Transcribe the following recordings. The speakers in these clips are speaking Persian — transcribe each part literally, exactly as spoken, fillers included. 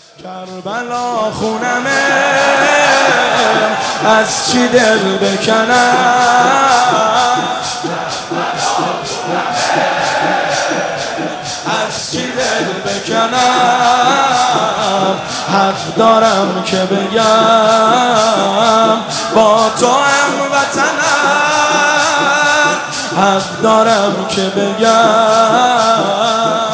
کربلا خونمه از چی دل بکنم، از چی دل بکنم، حق دارم که بگم با تو هم وطنم، حق دارم که بگم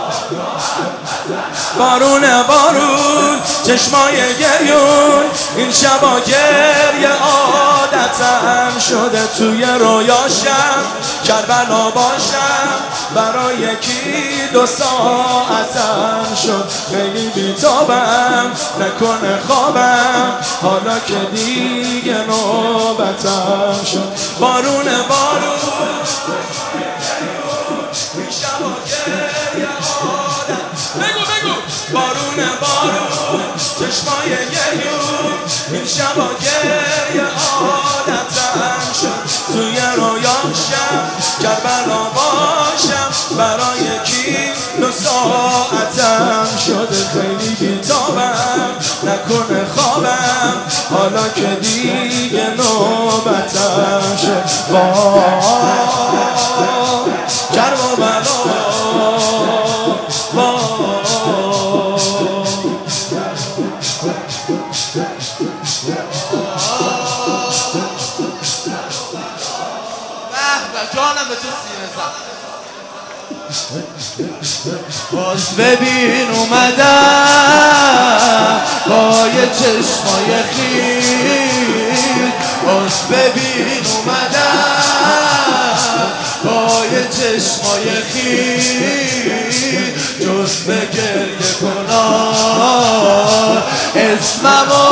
بارونه بارون چشمای گریون، این شبا گریه عادتم شده، توی رویاشم کربلا باشم، برای یکی دو ساعتم شد، خیلی بیتابم نکنه خوابم، حالا که دیگه نوبتم شد. بارونه بارون این شبا گریه عادتم، بگو بگو بارونه بارون چشمای گریون، این شبا گریه عادتم شد، توی رویاشم کربلا باشم، برای یکی دو ساعتم شده، خیلی بیتابم نکنه خوابم، حالا که دیگه نوبتم شد. وای کرب و بلا، جانم به تو سینه زد. باز ببین اومدم با یه چشمای خیل، باز ببین اومدم با یه چشمای خیل، جز به گریه کنار اسممو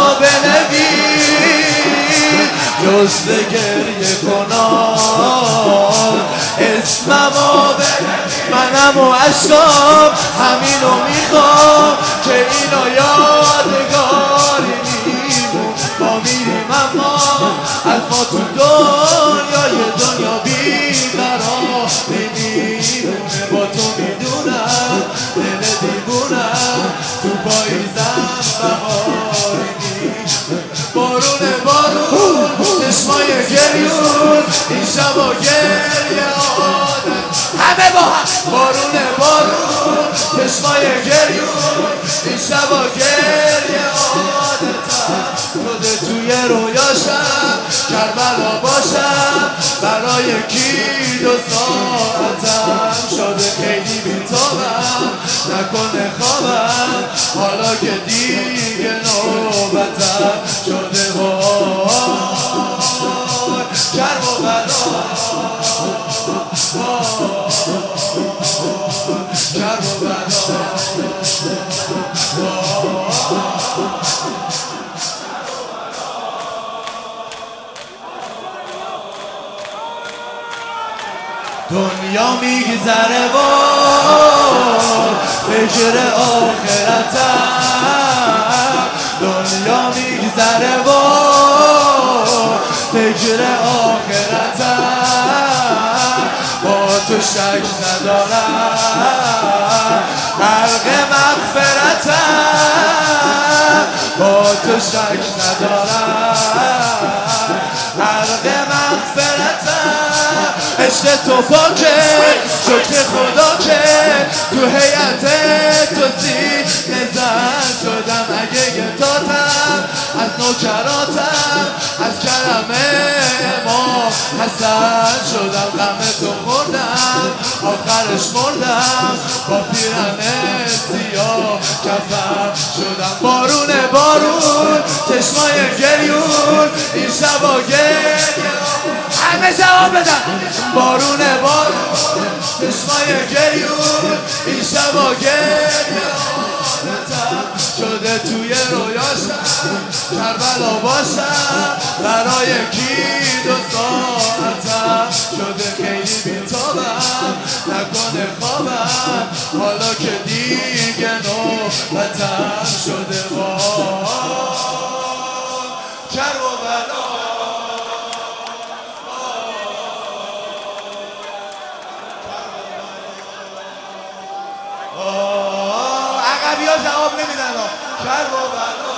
بنویس، جز به گریه کنار اسممو بنویس، منم و عشقام همینو میخوام که اینو یادگاری میمون، ما میریم اما از ما تو دنیای دنیا بیقرار میمونه، با تو میدونم دل دیوونم تو پاییزم بهاری میمونه. بارونه بارون چشمای گریون، این شبا گریه عادت، همه با هم بارونه بارون چشمای گریون، این شبا گریه عادتم شده، توی رویاشم کربلا باشم، برای یکی دو ساعتم شده، خیلی بیتابم نکنه خوابم، حالا که دیگه نوبتم شده. وای کرب و بلا، کرب و بلا، دنیا میگذره و فکر آخرتم، دنیا میگذره و فکر آخرتم، با تو شک ندارم حلق مغفرتم، با تو شک ندارم حلق مغفرتم، عشق تو پاکه شکر خدا که تو هیئت تو سینه زن شدم، اگه گتاتم از نوکراتم، از کرم ما حسن شدم، غم تو خوردم آخرش مردم، با پیرن سیاه کفن شدم. بارونه بارون چشمای گریون، این شبا گریه، همه جواب بدن. بارونه بارون چشمای گریون، این شبا گریه عادتم شده، توی رویاشم کربلا باشم، برای یکی دو ساعتم شده، خیلی بیتابم نکنه خوابم، حالا که دیگه نوبتم شده. وای کرب و بلا، عقبی ها جواب نمیدن کرب و بلا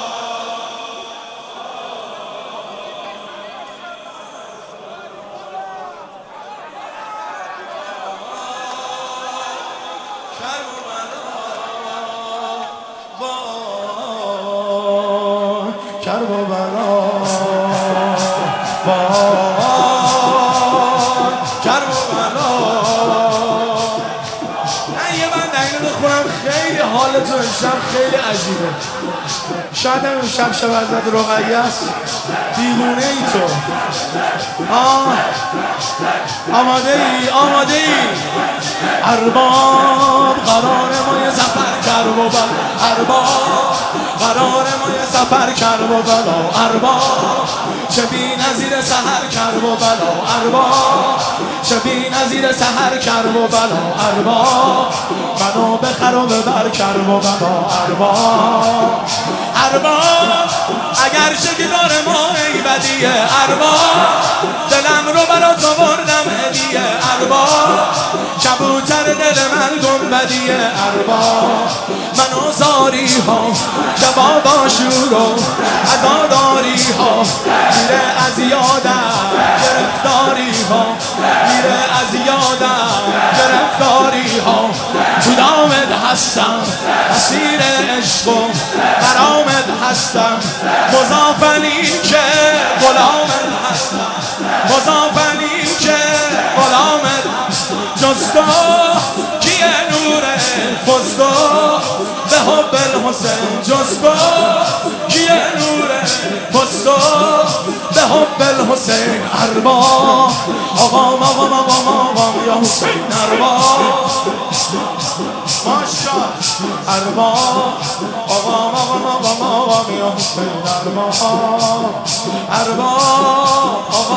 کرب و بلا کرب و بلا. من یه بند اینو بخونم خیلی حالتون امشب خیلی عجیبه. شاید هم امشب شب حضرت رقیه است. دیوونه ای تو. آه آماده ای آماده ای ارباب قرار ما یه سفر کرب و بلا. ارباب قرار ما یه سفر کرب و بلا. ارباب چه بی نظیر سحر کرب و بلا. ارباب چه بی نظیر سحر کرب و بلا. ارباب منو بخر و ببر کرب و بلا. ارباب ارباب اگرچه که داره ما ای بدیه. ارباب دلم رو برات آوردم هدیه. ارباب کبوتر دل من گنبدیه. ارباب منو زاری ها جواب آشور و عزاداری ها میره از یادم گرفتاری ها میره از یادم گرفتاری ها تو دامت هستم اسیر عشق و غرامت هستم مضافنی که غلامت هستم مضافنی که غلامت جز تو کیه نور فزدو به حب الحسین جز تو کیه نور فزدو به حب الحسین. ارباب آقام آقام آقام آقام یا حسین. ارباب ماشا ارباب آقام آقام آقام آقام یا حسین. ارباب ارباب